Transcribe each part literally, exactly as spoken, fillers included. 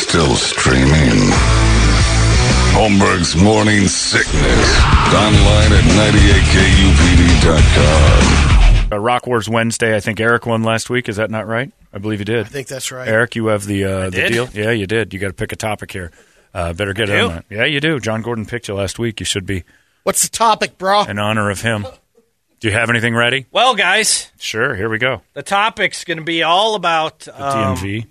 still streaming. Holmberg's Morning Sickness. Online at ninety-eight K U P D dot com. Uh, Rock Wars Wednesday. I think Eric won last week. Is that not right? I believe you did. I think that's right. Eric, you have the uh, the did? deal. Yeah, you did. You got to pick a topic here. Uh, better get I it do? on that. Yeah, you do. John Gordon picked you last week. You should be What's the topic, bro? in honor of him. Do you have anything ready? Well, guys, Sure. Here we go. the topic's going to be all about The um, D M V.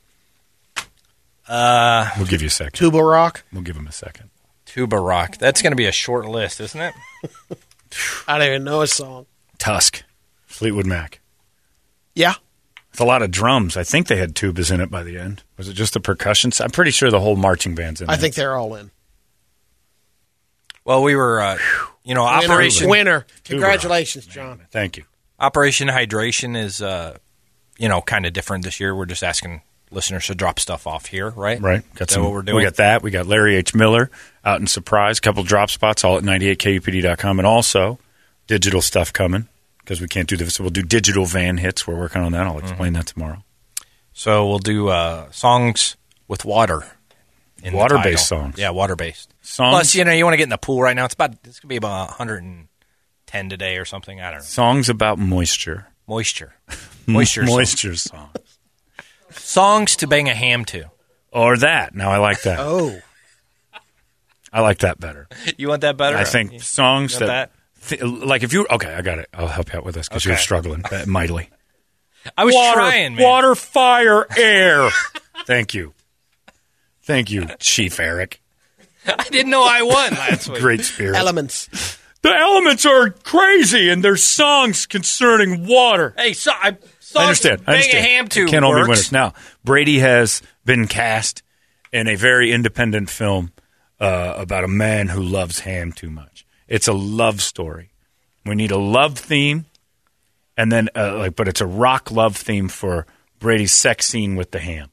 Uh, We'll give you a second. Tuba Rock? We'll give him a second. Tuba Rock. That's going to be a short list, isn't it? I don't even know a song. Tusk. Fleetwood Mac. Yeah. It's a lot of drums. I think they had tubas in it by the end. Was it just the percussion? I'm pretty sure the whole marching band's in I there. think they're all in. Well, we were, uh, you know, Winner. Operation Winner. Congratulations, John. Thank you. Operation Hydration is, uh, you know, kind of different this year. We're just asking listeners to drop stuff off here, right? Right. Got Is that some, what we're doing? We got that. We got Larry H. Miller out in Surprise. A couple drop spots, all at ninety-eight K U P D dot com. And also digital stuff coming because we can't do this. So we'll do digital van hits. We're working on that. I'll explain Mm-hmm. that tomorrow. So we'll do uh, songs with water. in the Water-based title. songs. Yeah, water-based. Songs? Plus, you know, you want to get in the pool right now. It's about it's going to be about one hundred ten today or something. I don't know. Songs about moisture. Moisture. Moisture. songs. Moisture songs. Songs to bang a ham to. Or that. Now I like that. Oh. I like that better. You want that better? I think You- songs you want that, th- like if you okay, I got it. I'll help you out with this because Okay. you're struggling uh, mightily. I was water, trying, man. Water, fire, air. Thank you, thank you, Chief Eric. I didn't know I won last week. Great spirit. Elements. The elements are crazy, and there's songs concerning water. Hey, so, I, songs I understand. to I bang understand. a ham to It can't all be works. winners. Now, Brady has been cast in a very independent film uh, about a man who loves ham too much. It's a love story. We need a love theme, and then uh, like, but it's a rock love theme for Brady's sex scene with the ham.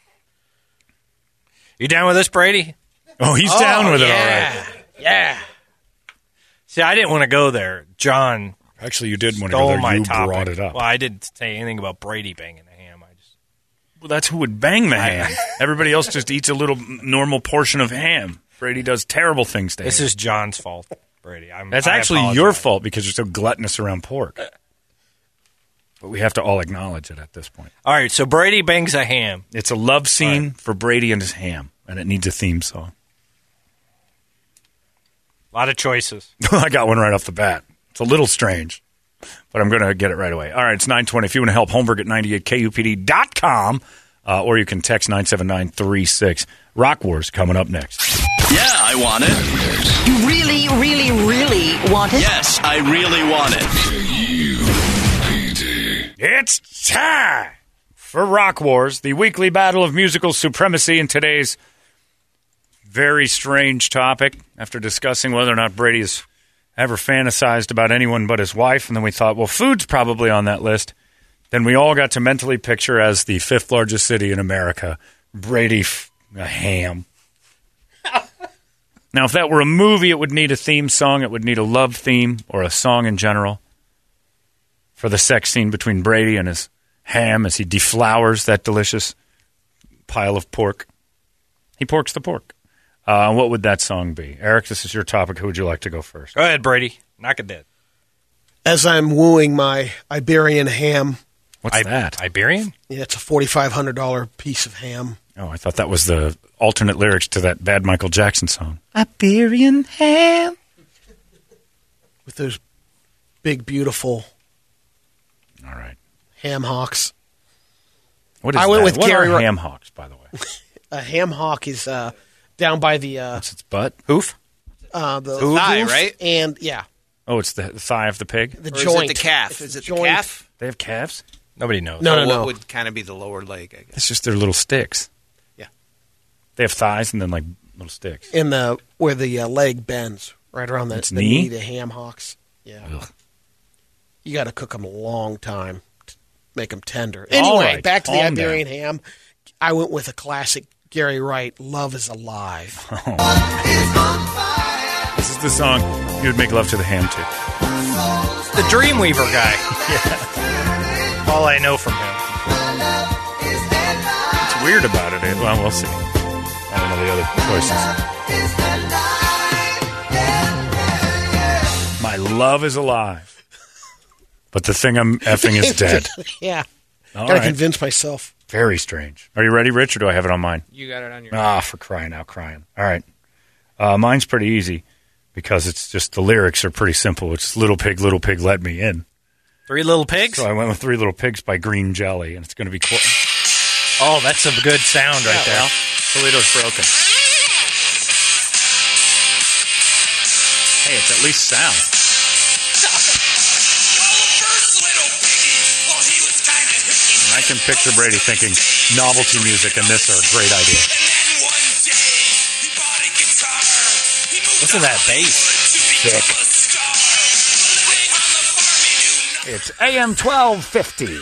You down with this, Brady? Oh, he's Oh, down with yeah. it all right. Yeah. See, I didn't want to go there. John Actually, you did want to stole go there. my You topic. brought it up. Well, I didn't say anything about Brady banging a ham. I just Well, that's who would bang the ham. Everybody else just eats a little normal portion of ham. Brady does terrible things to This ham. is John's fault, Brady. I'm, That's I actually apologize. your fault because you're so gluttonous around pork. But we have to all acknowledge it at this point. All right, so Brady bangs a ham. It's a love scene for Brady and his ham, and it needs a theme song. A lot of choices. I got one right off the bat. It's a little strange, but I'm going to get it right away. All right, it's nine twenty. If you want to help, Holmberg at ninety-eight K U P D dot com, uh, or you can text nine seven nine three six. Rock Wars coming up next. Yeah, I want it. You really, really, really want it? Yes, I really want it. It's time for Rock Wars, the weekly battle of musical supremacy in today's very strange topic. After discussing whether or not Brady has ever fantasized about anyone but his wife, and then we thought, well, food's probably on that list. Then we all got to mentally picture as the fifth largest city in America, Brady f- a ham. Now, if that were a movie, it would need a theme song. It would need a love theme or a song in general for the sex scene between Brady and his ham as he deflowers that delicious pile of pork. He porks the pork. Uh, what would that song be? Eric, this is your topic. Who would you like to go first? Go ahead, Brady. Knock it dead. As I'm wooing my Iberian ham, What's I- that? Iberian? yeah, it's a forty-five hundred dollars piece of ham. Oh, I thought that was the alternate lyrics to that bad Michael Jackson song. Iberian ham. With those big, beautiful All right. ham hocks. What is I went that? with what Gary are Ro- ham hocks, by the way? A ham hock is uh, down by the uh, What's its butt? Hoof? uh, the The thigh, hoof right? And yeah, Oh, it's the, the thigh of the pig? the Or is joint. it the calf? It's Is the it the joint. calf? They have calves? Nobody knows. No, Or no, what no. would kind of be the lower leg, I guess. It's just their little sticks. Yeah. They have thighs and then like little sticks. In the where the uh, leg bends, right around the, Its the knee? knee. The ham hocks. Yeah, Ugh. you got to cook them a long time to make them tender. All Anyway, right, back to the calm Iberian ham. I went with a classic Gary Wright. Love is alive. This is the song you would make love to the ham to. The Dreamweaver guy. Yeah. All I know from him. What's weird about it is, well, we'll see. I don't know the other choices. My love is alive. But the thing I'm effing is dead. Yeah. All Got to right. convince myself. Very strange. Are you ready, Rich, or do I have it on mine? You got it on your. Ah, for crying out, crying. All right. Uh, mine's pretty easy because it's just the lyrics are pretty simple. It's Little Pig, Little Pig, Let Me In. Three Little Pigs? So I went with Three Little Pigs by Green Jelly, and it's going to be cool. Oh, that's a good sound right there. Well, Toledo's broken. Hey, it's at least sound. And I can picture Brady thinking novelty music and this are a great idea. Listen to that bass. Sick. It's A M twelve fifty.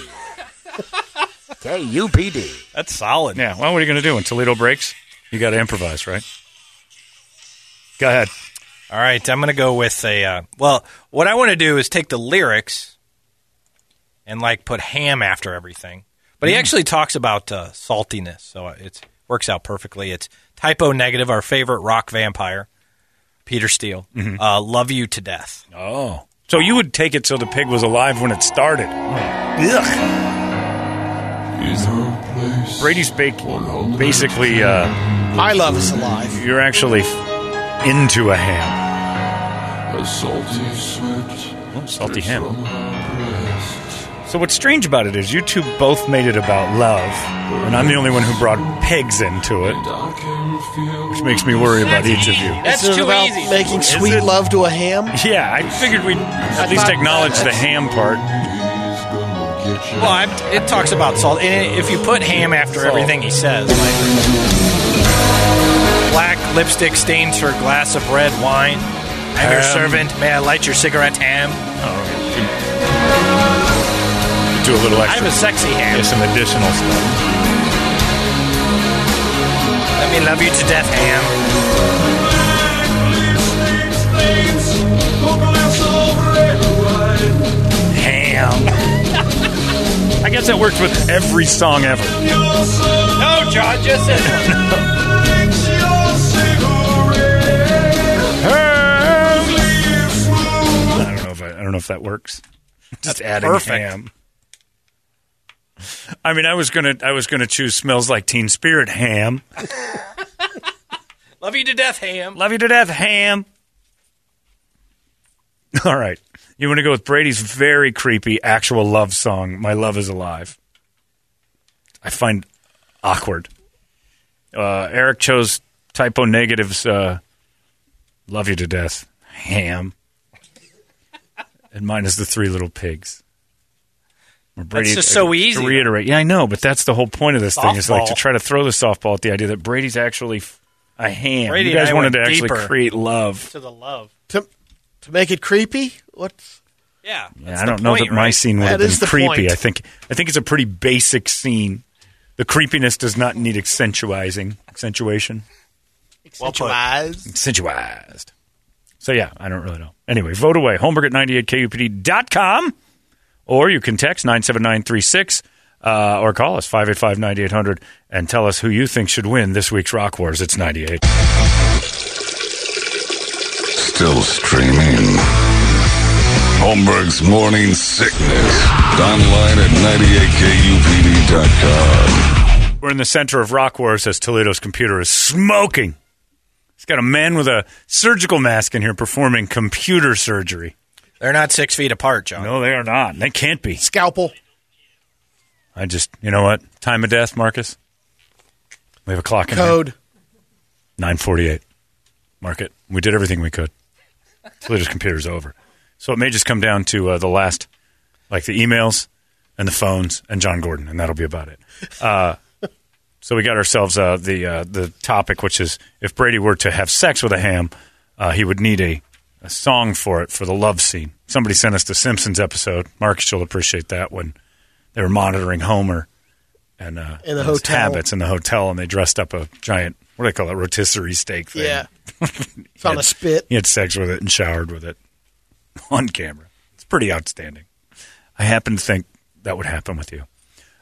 K U P D. That's solid. Yeah, well, what are you going to do when Toledo breaks? You got to improvise, right? Go ahead. All right, I'm going to go with a. Uh, well, what I want to do is take the lyrics and like put ham after everything. But he actually talks about uh, saltiness, so it works out perfectly. It's Typo Negative, our favorite rock vampire, Peter Steele. Mm-hmm. Uh, Love You to Death. Oh. So you would take it so the pig was alive when it started. Ugh. Brady's bake, basically, uh, My love is alive. you're actually f- into a ham. A salty sweat. Oh, salty ham. So what's strange about it is you two both made it about love, and I'm the only one who brought pigs into it, which makes me worry about each of you. That's Is it too about easy. making Is sweet it? love to a ham? Yeah, I figured we'd at least thought- acknowledge the ham part. Well, I'm, it talks about salt. And if you put ham after Salt. everything he says, like black lipstick stains her glass of red wine. I'm your Ham. servant. May I light your cigarette, ham? Do a little extra. I'm a sexy ham. Yeah, some additional stuff. Let me love you to death, ham. Ham. I guess that works with every song ever. No, John, just this one. I don't know if I, I don't know if that works. Just adding perfect. ham. I mean, I was gonna I was gonna choose "Smells Like Teen Spirit" ham. Love you to death, ham. Love you to death, ham. All right, you want to go with Brady's very creepy actual love song, "My Love Is Alive." I find awkward. Uh, Eric chose Typo Negative's uh, "Love You to Death," ham. And mine is the Three Little Pigs. Where Brady, just so easy. To reiterate, yeah, I know, but that's the whole point of this thing is like to Softball. try to throw the softball at the idea that Brady's actually f- a ham. Brady you guys and I wanted to went actually deeper. create love. To the love. To, to make it creepy? What's Yeah. Yeah, I don't know that my scene would That have been is the creepy. point. I think I think it's a pretty basic scene. The creepiness does not need accentuizing accentuation. accentualized? Accentuized. So yeah, I don't really know. Anyway, vote away. Holmberg at ninety-eight K U P D dot com. Or you can text nine seven nine three six uh, or call us five eight five, nine eight hundred and tell us who you think should win this week's Rock Wars. It's ninety-eight. Still streaming. Holmberg's Morning Sickness. Online at ninety-eight K U P D dot com. We're in the center of Rock Wars as Toledo's computer is smoking. He's got a man with a surgical mask in here performing computer surgery. They're not six feet apart, John. No, they are not. They can't be. Scalpel. I just, you know what? Time of death, Marcus? We have a clock in here. Code. nine forty-eight. Mark it. We did everything we could. Toledo's computer's over. So it may just come down to uh, the last, like the emails and the phones and John Gordon, and that'll be about it. Uh, so we got ourselves uh, the uh, the topic, which is if Brady were to have sex with a ham, uh, he would need a, a song for it for the love scene. Somebody sent us the Simpsons episode. Marcus, you'll appreciate that when they were monitoring Homer and uh, In the his hotel. habits in the hotel, and they dressed up a giant, what do they call it, rotisserie steak thing. Yeah. It's on a spit. He had sex with it and showered with it on camera. It's pretty outstanding. I happen to think that would happen with you.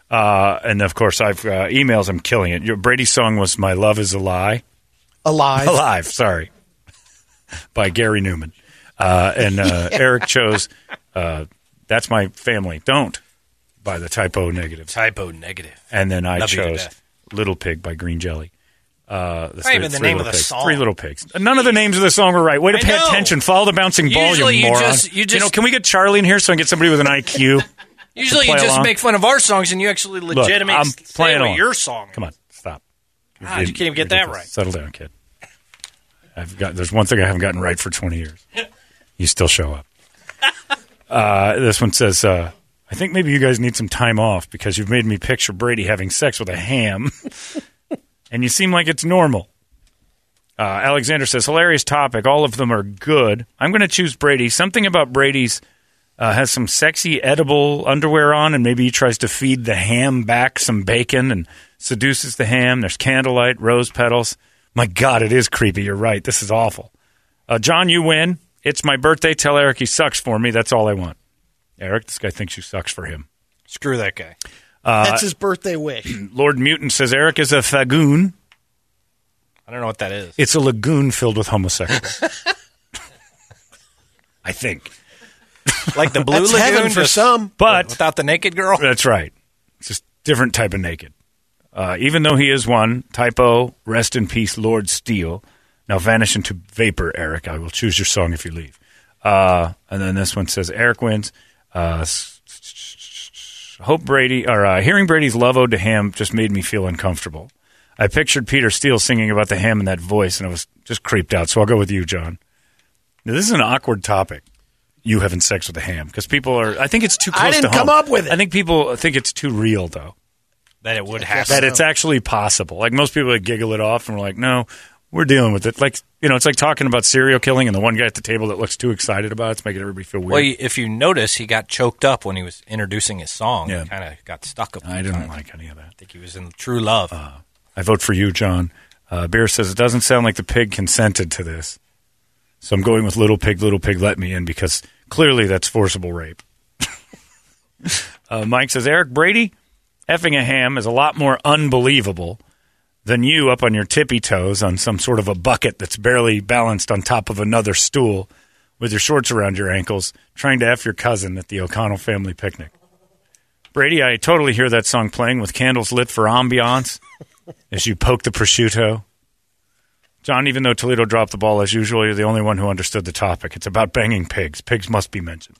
Uh, and, of course, I've uh, emails. I'm killing it. Your Brady's song was My Love is a Lie. Alive. Alive, sorry. By Gary Newman. Uh, and uh, Eric chose uh, That's My Family. Don't by the Typo Negative. Typo Negative. And then I Love you to chose death. Little Pig by Green Jelly. Uh, the Not three- even the three name little of the pigs. song. Three Little Pigs. None of the names of the song were right. Way to I pay know. attention. Follow the bouncing ball, Usually you you moron. just- you just- know, can we get Charlie in here so I can get somebody with an I Q? Usually to you play just along? make fun of our songs and you actually Look, legitimately I'm say playing what along. your song is. Come on, stop. God, you can't even get that Ridiculous. right. Settle down, kid. I've got. There's one thing I haven't gotten right for twenty years. You still show up. Uh, this one says, uh, I think maybe you guys need some time off because you've made me picture Brady having sex with a ham, and you seem like it's normal. Uh, Alexander says, hilarious topic. All of them are good. I'm going to choose Brady. Something about Brady's uh, has some sexy edible underwear on, and maybe he tries to feed the ham back some bacon and seduces the ham. There's candlelight, rose petals. My God, it is creepy. You're right. This is awful. Uh, John, you win. It's my birthday. Tell Eric he sucks for me. That's all I want. Eric, this guy thinks you sucks for him. Screw that guy. That's his birthday wish. Lord Mutant says Eric is a fagoon. I don't know what that is. It's a lagoon filled with homosexuals. I think. Like the Blue That's Lagoon heaven for just some. But without the naked girl? that's right. It's just different type of naked. Uh, even though he is one, typo, rest in peace, Lord Steele. Now vanish into vapor, Eric. I will choose your song if you leave. Uh, and then this one says, Eric wins. Uh, s- s- s- hope Brady, or uh, hearing Brady's love ode to ham just made me feel uncomfortable. I pictured Peter Steele singing about the ham in that voice, and I was just creeped out. So I'll go with you, John. Now, this is an awkward topic. You having sex with a ham, because people are. I think it's too close I didn't to home. come up with it. I think people think it's too real, though. That it would happen. That it's actually possible. Like most people would giggle it off, and we're like, no, we're dealing with it. Like you know, it's like talking about serial killing, and the one guy at the table that looks too excited about it's making everybody feel weird. Well, if you notice, he got choked up when he was introducing his song. Yeah. He kind of got stuck up. I didn't like any of that. I think he was in true love. I vote for you, John. Uh, Beer says it doesn't sound like the pig consented to this, so I'm going with Little Pig. Little Pig, let me in because clearly that's forcible rape. uh, Mike says Eric Brady effing a ham is a lot more unbelievable than you up on your tippy toes on some sort of a bucket that's barely balanced on top of another stool with your shorts around your ankles trying to F your cousin at the O'Connell family picnic. Brady, I totally hear that song playing with candles lit for ambiance as you poke the prosciutto. John, even though Toledo dropped the ball as usual, you're the only one who understood the topic. It's about banging pigs. Pigs must be mentioned.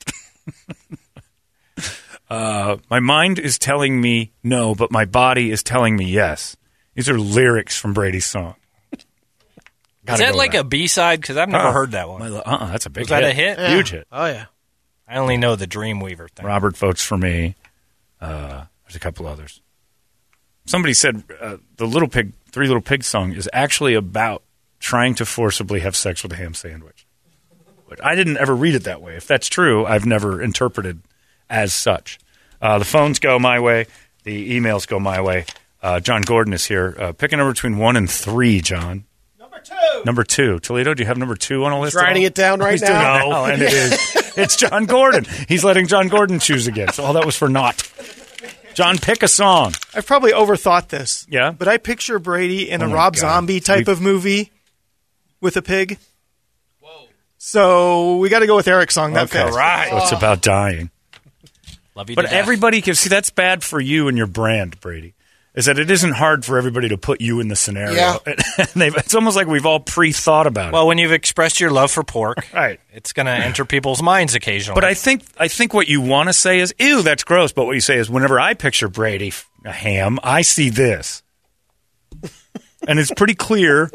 uh, my mind is telling me no, but my body is telling me yes. These are lyrics from Brady's song. Is Gotta that go like with a B-side? Because I've never Uh-uh. heard that one. My- Uh-uh, that's a big Was that hit. a hit? Yeah. Huge hit. Oh, yeah. I only know the Dreamweaver thing. Robert votes for me. Uh, there's a couple others. Somebody said uh, the Little Pig, Three Little Pigs song is actually about trying to forcibly have sex with a ham sandwich. But I didn't ever read it that way. If that's true, I've never interpreted as such. Uh, the phones go my way. The emails go my way. Uh, John Gordon is here. Uh, pick a number between one and three, John. Number two. Number two. Toledo, do you have number two on a list? at writing all? it down right He's doing now. it now, and it is. It's John Gordon. He's letting John Gordon choose again. So all that was for naught. John, pick a song. I've probably overthought this. Yeah? But I picture Brady in Oh a my Rob God. Zombie type We've- of movie with a pig. Whoa. So we got to go with Eric's song. That Okay. fits. Right. So it's about dying. Love you But to death. everybody can see that's bad for you and your brand, Brady. Is that it isn't hard for everybody to put you in the scenario. Yeah. And they've, it's almost like we've all pre-thought about Well, when you've expressed your love for pork, it. Right. it's going to enter people's minds occasionally. But I think I think what you want to say is, ew, that's gross. But what you say is, whenever I picture Brady, a ham, I see this. And it's pretty clear.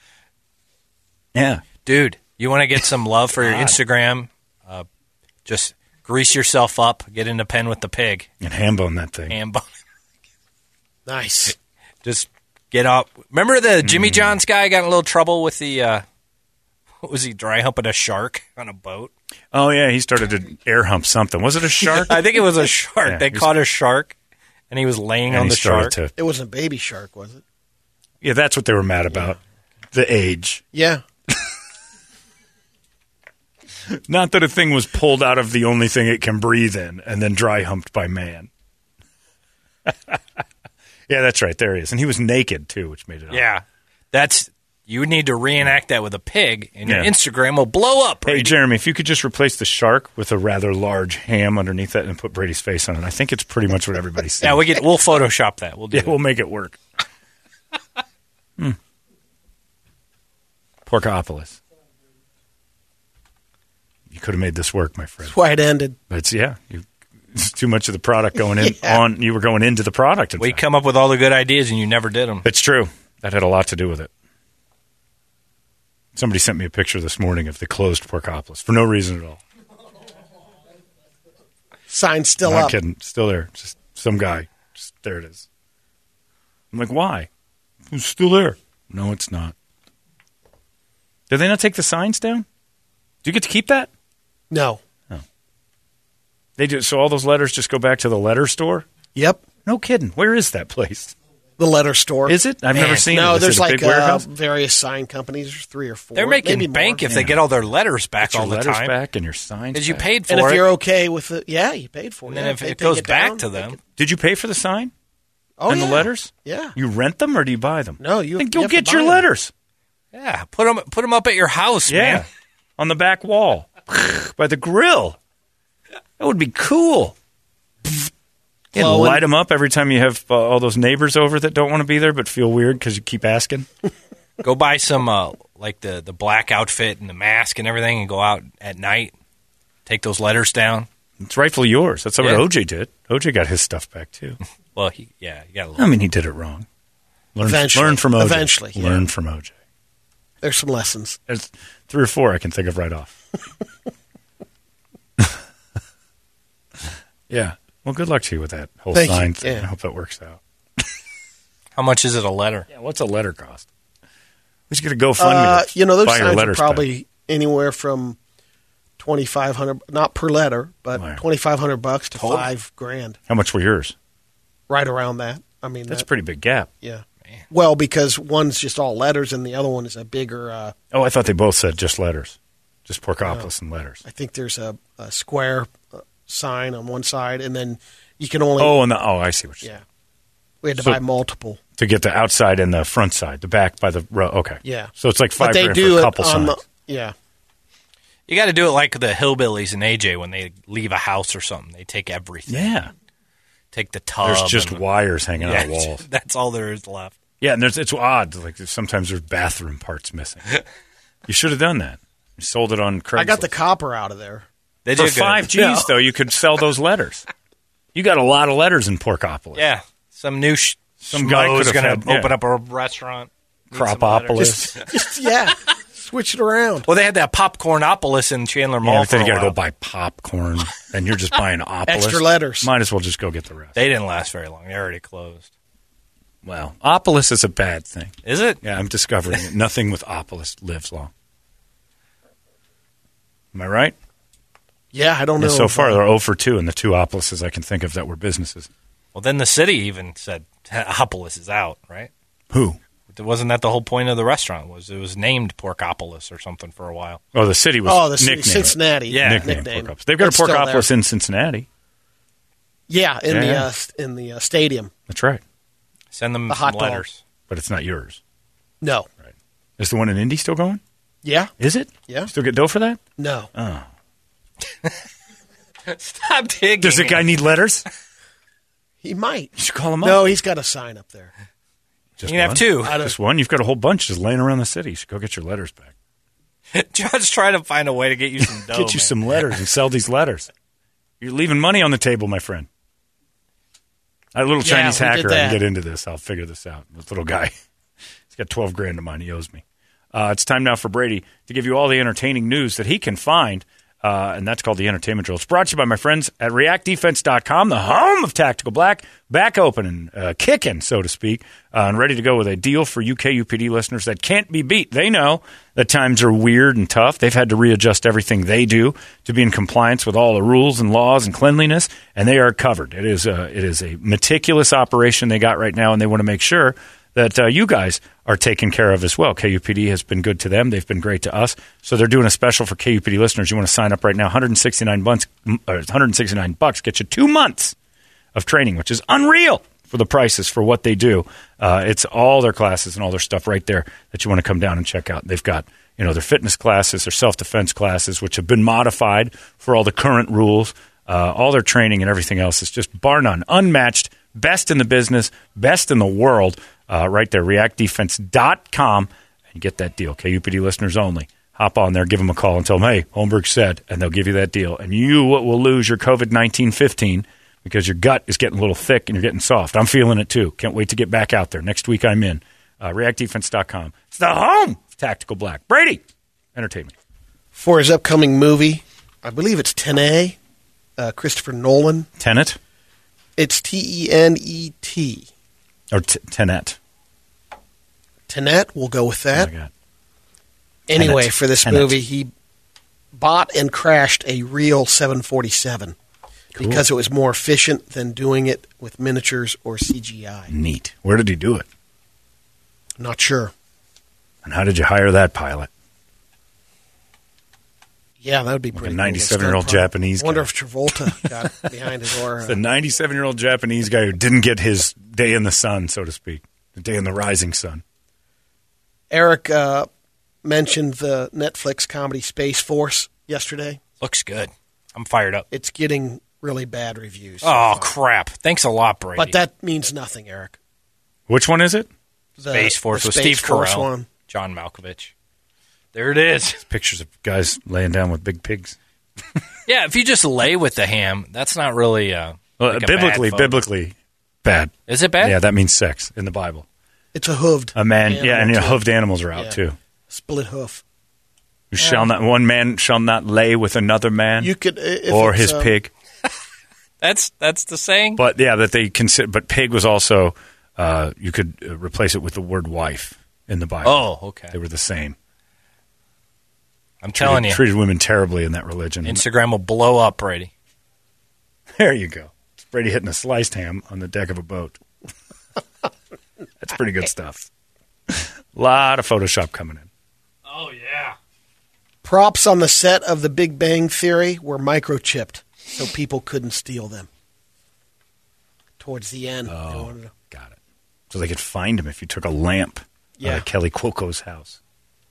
Yeah. Dude, you want to get some love for your Instagram? Uh, just grease yourself up, get in the pen with the pig, And ham bone that thing. and bone. Nice. Just get up. Remember the Mm. Jimmy John's guy got in a little trouble with the, uh, what was he, dry humping a shark on a boat? Oh, yeah, he started to air hump something. Was it a shark? I think it was a shark. Yeah, they he was- caught a shark, and he was laying And on he the started shark. to- It wasn't Baby Shark, was it? yeah, that's what they were mad about. The age. Yeah. Not that a thing was pulled out of the only thing it can breathe in and then dry humped by man. Yeah, that's right. There he is. And he was naked, too, which made it odd. Yeah. That's you need to reenact that with a pig, and your Yeah. Instagram will blow up. Hey, Brady. Jeremy, if you could just replace the shark with a rather large ham underneath that and put Brady's face on it, I think it's pretty much what everybody's saying. Yeah, we get, we'll Photoshop that. We'll do Yeah, it. we'll make it work. mm. Porkopolis. You could have made this work, my friend. That's why it ended. But it's, yeah, you, it's too much of the product going in Yeah. on. You were going into the product. in We fact. come up with all the good ideas, and you never did them. It's true. That had a lot to do with it. Somebody sent me a picture this morning of the closed Porkopolis for no reason at all. Sign still Not up. kidding. Still there. Just some guy. Just there it is. I'm like, why? It's still there. No, it's not. Did they not take the signs down? Do you get to keep that? No. They do. So all those letters just go back to the letter store? Yep. No kidding. Where is that place? The letter store. Is it? I've never seen no, it. Is there's it a like big uh, warehouse? various sign companies. There's three or four. They're making maybe bank more. if they get all their letters back Get your all the letters time. back and your signs Because you back. paid for And if it. you're okay with it, yeah, you paid for it. and then Yeah, if they it take goes back down, to they them, can- Did you pay for the sign Oh, and yeah. the letters? Yeah. You rent them or do you buy them? No, you- Then you go have to get your buy them. letters. yeah, put them put them up at your house, Yeah. man. On the back wall. By the grill. That would be cool. You Well, light when- them up every time you have uh, all those neighbors over that don't want to be there but feel weird because you keep asking. Go buy some uh, like the the black outfit and the mask and everything, and go out at night. Take those letters down. It's rightfully yours. That's what Yeah. O J did. O J got his stuff back too. Well, he, yeah, you got a I little. mean, he did it wrong. Learn, Eventually. learn from O J. Eventually, yeah. Learn from O J. There's some lessons. There's three or four I can think of right off. Yeah. Well, good luck to you with that whole Thank you. sign thing. Yeah. I hope that works out. How much is it a letter? Yeah, what's a letter cost? We should get a GoFundMe. Uh, to you know, those buy your signs are letters probably anywhere from twenty five hundred, not per letter, but Wow. twenty five hundred bucks to Total? five grand, back. How much were yours? right around that. I mean, That's a that, pretty big gap. yeah. Well, because one's just all letters, and the other one is a bigger. Uh, Oh, I thought they both said just letters. Just Porkopolis and letters. I think there's a, a square uh, sign on one side, and then you can only. Oh, and the, oh, I see what you're saying. yeah. We had to So- buy multiple. To get the outside and the front side, the back by the row. Okay. Yeah. So it's like five But they grand do for a it couple on signs. the. Yeah. You got to do it like the hillbillies in A J when they leave a house or something. They take everything. Yeah. Take the tub. There's just and- wires hanging yeah, out of walls. That's all there is left. Yeah, and there's it's odd. Like sometimes there's bathroom parts missing. You should have done that. You sold it on Craigslist. I got the copper out of there. They For do good. five G's Yeah. though, you could sell those letters. You got a lot of letters in Porkopolis. Yeah, some new sh- Some guy schmo's could have gonna had- yeah. open up a restaurant. Need some Cropopolis. letters. Just yeah. Switch it around. Well, they had that Popcornopolis in Chandler Mall Yeah, for then a you got to while. go buy popcorn, and you're just buying opolis. Extra letters. Might as well just go get the rest. They didn't last very long. They already closed. Well, opolis is a bad thing. Is it? Yeah, I'm discovering it. Nothing with opolis lives long. Am I right? Yeah, I don't know. Yeah, so if, far, uh, they're zero for two in the two opolises I can think of that were businesses. Well, then the city even said Opolis is out, right? Who? Wasn't that the whole point of the restaurant? Was it was named Porkopolis or something for a while? Oh, the city was Oh, the city, nicknamed. Cincinnati. Yeah. Nicknamed nickname. Porkopolis. They've got It's a still Porkopolis there. in Cincinnati. Yeah, in Yeah, the yeah. uh, in the uh, stadium. That's right. Send them The some hot dog. letters. But it's not yours. No. Is the one in Indy still going? Yeah. Is it? Yeah. Still get dough for that? No. Oh. Stop digging. Does the guy need letters? He might. You should call him up. No, he's got a sign up there. Just You can have one? two. I don't- Just one? You've got a whole bunch just laying around the city. You should go get your letters back. John's trying to find a way to get you some dough. Get you man. some letters and sell these letters. You're leaving money on the table, my friend. A little Yeah, Chinese we did hacker, I that. can get into this. I'll figure this out. This little guy. He's got twelve grand of mine. He owes me. Uh, it's time now for Brady to give you all the entertaining news that he can find, uh, and that's called the Entertainment Drill. It's brought to you by my friends at react defense dot com, the home of Tactical Black, back open and uh, kicking, so to speak, uh, and ready to go with a deal for U K U P D listeners that can't be beat. They know that times are weird and tough. They've had to readjust everything they do to be in compliance with all the rules and laws and cleanliness, and they are covered. It is a, it is a meticulous operation they got right now, and they want to make sure that uh, you guys are taken care of as well. K U P D has been good to them. They've been great to us. So they're doing a special for K U P D listeners. You want to sign up right now. one hundred sixty-nine bucks, uh, one hundred sixty-nine bucks gets you two months of training, which is unreal for the prices for what they do. Uh, it's all their classes and all their stuff right there that you want to come down and check out. They've got, you know, their fitness classes, their self-defense classes, which have been modified for all the current rules. Uh, all their training and everything else is just bar none, unmatched, best in the business, best in the world. Uh, right there, react defense dot com, and get that deal. K U P D listeners only. Hop on there, give them a call and tell them, hey, Holmberg said, and they'll give you that deal. And you will lose your COVID nineteen fifteen because your gut is getting a little thick and you're getting soft. I'm feeling it too. Can't wait to get back out there. Next week I'm in. Uh, react defense dot com. It's the home of Tactical Black. Brady, entertain me. For his upcoming movie, I believe it's Tenet, uh, Christopher Nolan. Tenet? It's T E N E T. Or t- Tenet. Tenet, we'll go with that. Oh, my God. Anyway, Tenet. for this Tenet. movie, he bought and crashed a real seven forty-seven Cool. because it was more efficient than doing it with miniatures or C G I. Neat. Where did he do it? Not sure. And how did you hire that pilot? Yeah, that would be Like pretty a cool. ninety-seven-year-old Stunt problem. Japanese I wonder guy. if Travolta got behind it or... The Uh, ninety-seven-year-old Japanese guy who didn't get his day in the sun, so to speak, the day in the rising sun. Eric uh, mentioned the Netflix comedy Space Force yesterday. Looks good. I'm fired up. It's getting really bad reviews. so Oh, far. crap. Thanks a lot, Brady. But that means nothing, Eric. Which one is it? The, Space Force the with Space Steve Force Carell, one. John Malkovich. There it is. Pictures of guys laying down with big pigs. Yeah, if you just lay with the ham, that's not really uh, Well, like a biblically, bad photo. biblically, bad. Is it bad? Yeah, that means sex in the Bible. It's a hooved A man, animal, yeah, and you know, too. hoofed animals are out Yeah. too. Split hoof. You shall not. One man shall not lay with another man, You could, if or it's, his um, pig. That's that's the saying. But yeah, that they consider. But pig was also. Uh, you could uh, replace it with the word wife in the Bible. Oh, okay. They were the same. I'm telling treated, you, treated women terribly in that religion. Instagram will blow up, Brady. There you go. It's Brady hitting a sliced ham on the deck of a boat. That's pretty good stuff. A lot of Photoshop coming in. Oh yeah. Props on the set of The Big Bang Theory were microchipped, so people couldn't steal them. Towards the end. they Oh, wanted to- got it. So they could find him if you took a lamp Yeah. out of Kelly Cuoco's house.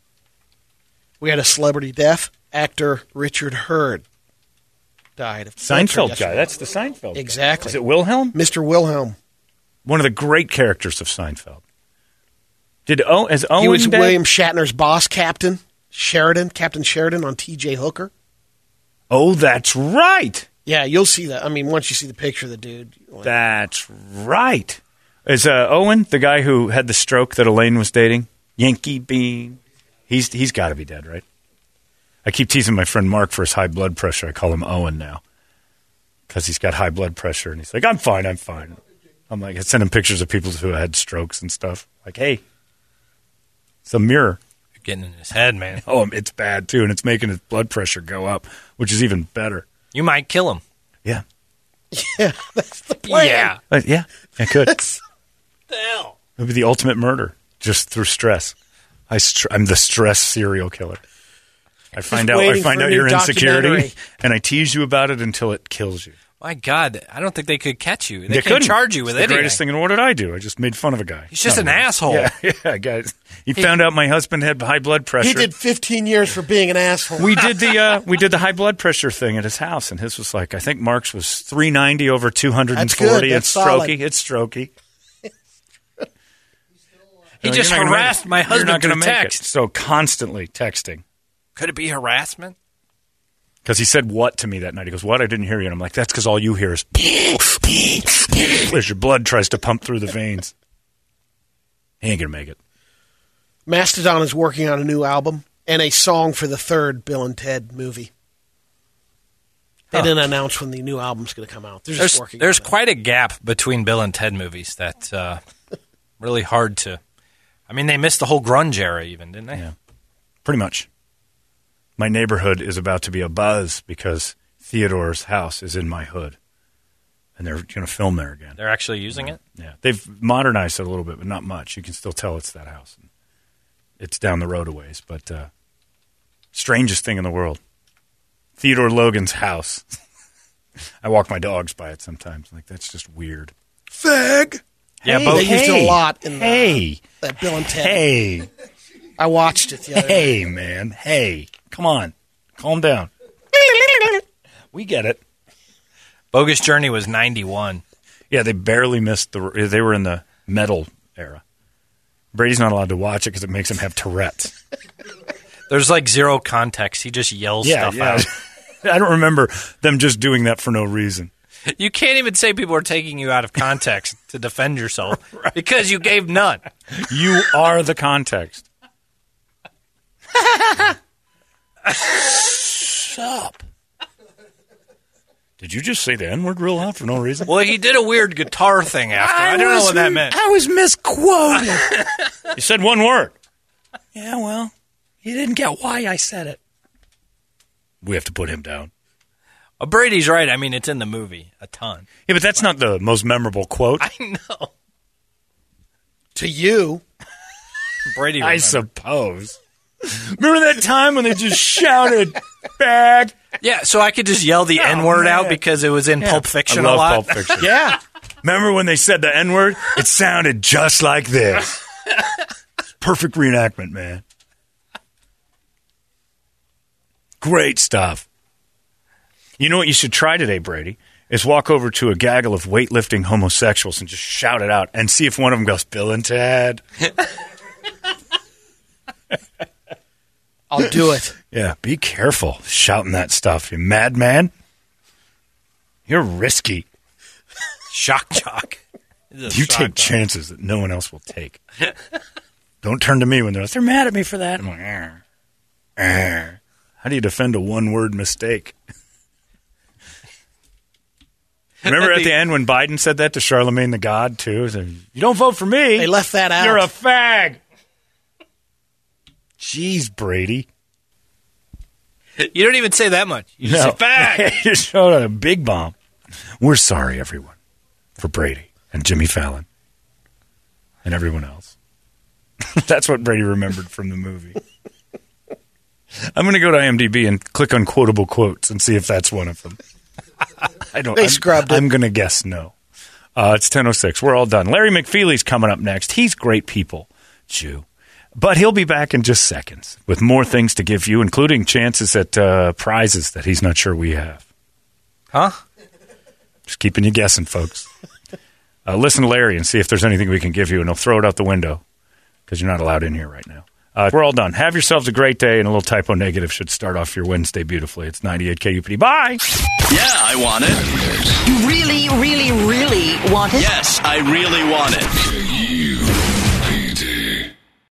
We had a celebrity death. Actor Richard Hurd died of cancer Seinfeld guy. yesterday. That's the Seinfeld guy. Exactly. Is it Wilhelm? Mister Wilhelm. One of the great characters of Seinfeld. Did o- is Owen He was dead? William Shatner's boss captain, Sheridan, Captain Sheridan on T J Hooker. Oh, that's right. Yeah, you'll see that. I mean, once you see the picture of the dude. you're like, That's right. Is uh, Owen the guy who had the stroke that Elaine was dating? Yankee Bean. He's he's got to be dead, right? I keep teasing my friend Mark for his high blood pressure. I call him Owen now because he's got high blood pressure, and he's like, "I'm fine, I'm fine." I'm like, I send him pictures of people who had strokes and stuff. Like, hey, it's a mirror. You're getting in his head, man. Oh, it's bad too, and it's making his blood pressure go up, which is even better. You might kill him. Yeah, yeah, that's the plan. Yeah. Uh, yeah, I could. That's, The hell? It would be the ultimate murder, just through stress. I str- I'm the stress serial killer. I find out. I waiting find for a out new your insecurity, documentary. and I tease you about it until it kills you. My God, I don't think they could catch you. They, They can't couldn't. charge you with It's the anything. greatest thing in the world. What did I do? I just made fun of a guy. He's just Not an really. asshole. Yeah, yeah, guys. He found out my husband had high blood pressure. he did fifteen years for being an asshole. We did the uh, we did the high blood pressure thing at his house, and his was like I think Mark's was three ninety over two hundred and That's forty. good. It's That's solid. strokey. It's strokey. He No, just you're not gonna harassed make it. my You're husband not gonna through make it. text. So constantly texting. Could it be harassment? Because he said what to me that night. He goes, what? I didn't hear you. And I'm like, that's because all you hear is as your blood tries to pump through the veins. He ain't going to make it. Mastodon is working on a new album and a song for the third Bill and Ted movie. They Huh. didn't announce when the new album's going to come out. They're just There's working there's on it. quite a gap between Bill and Ted movies that uh, really hard to. I mean, they missed the whole grunge era, even, didn't they? Yeah. Pretty much. My neighborhood is about to be a buzz because Theodore's house is in my hood. And they're going to film there again. They're actually using it. Yeah. They've modernized it a little bit, but not much. You can still tell it's that house. It's down the road a ways, but uh, strangest thing in the world. Theodore Logan's house. I walk my dogs by it sometimes. Like, that's just weird. Fag. Yeah, Hey, but They used it a lot in the, Hey. that Bill and Ted. Hey. I watched it the other day. Hey, man. Hey. Come on. Calm down. We get it. Bogus Journey was ninety-one. Yeah, they barely missed the. They were in the metal era. Brady's not allowed to watch it because it makes him have Tourette's. There's like zero context. He just yells Yeah, stuff yeah. out. I don't remember them just doing that for no reason. You can't even say people are taking you out of context to defend yourself because you gave none. You are the context. Sup? Did you just say the N-word real loud for no reason? Well, he did a weird guitar thing after. I, don't know what that meant. I was misquoted. You said one word. Yeah, well, you didn't get why I said it. We have to put him down. Uh, Brady's right. I mean, it's in the movie a ton. Yeah, but that's not the most memorable quote. I know. To you. Brady I remembered. suppose. Remember that time when they just shouted, bag? Yeah, so I could just yell the Oh, N-word man. out because it was in Pulp Fiction I love a lot. Pulp Fiction. Yeah. Remember when they said the N-word? It sounded just like this. Perfect reenactment, man. Great stuff. You know what you should try today, Brady? Is walk over to a gaggle of weightlifting homosexuals and just shout it out and see if one of them goes, Bill and Ted. I'll do it. Yeah, be careful shouting that stuff, you madman. You're risky. Shock jock. You Shock take jock. chances that no one else will take. Don't turn to me when they're like, they're mad at me for that. I'm like, "Arr, arr." How do you defend a one-word mistake? Remember at the end when Biden said that to Charlemagne the God, too? He said, you don't vote for me. They left that out. You're a fag. Jeez, Brady. You don't even say that much. You just No. say fag. You showed a big bomb. We're sorry, everyone, for Brady and Jimmy Fallon and everyone else. That's what Brady remembered from the movie. I'm going to go to IMDb and click on quotable quotes and see if that's one of them. I don't. They I'm, scrubbed it. I'm going to guess no. Uh, it's ten oh six. We're all done. Larry McFeely's coming up next. He's great people, Jew. But he'll be back in just seconds with more things to give you, including chances at uh, prizes that he's not sure we have. Huh? Just keeping you guessing, folks. Uh, listen to Larry and see if there's anything we can give you, and he'll throw it out the window because you're not allowed in here right now. Uh, we're all done. Have yourselves a great day, and a little typo negative should start off your Wednesday beautifully. It's ninety-eight K U P D. Bye! Yeah, I want it. You really, really, really want it? Yes, I really want it.